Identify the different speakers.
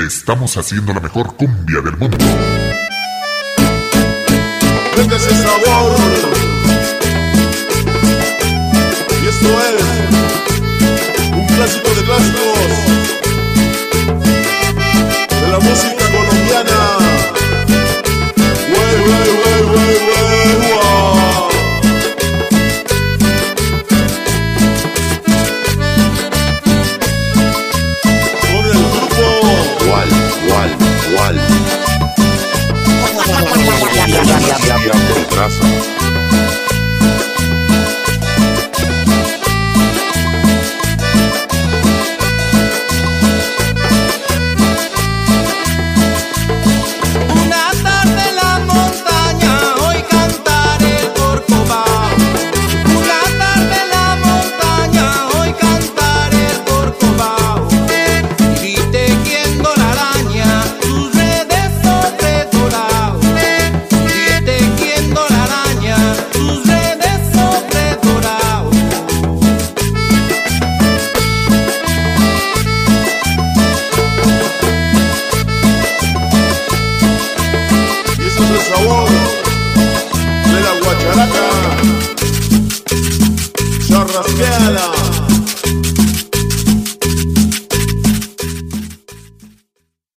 Speaker 1: Estamos haciendo la mejor cumbia del mundo.
Speaker 2: Este es el sabor. Y esto es un clásico de clásicos de la música colombiana. Wey, wey, wey, wey, wey, wow. Con el grupo
Speaker 3: Wal.
Speaker 2: Traza.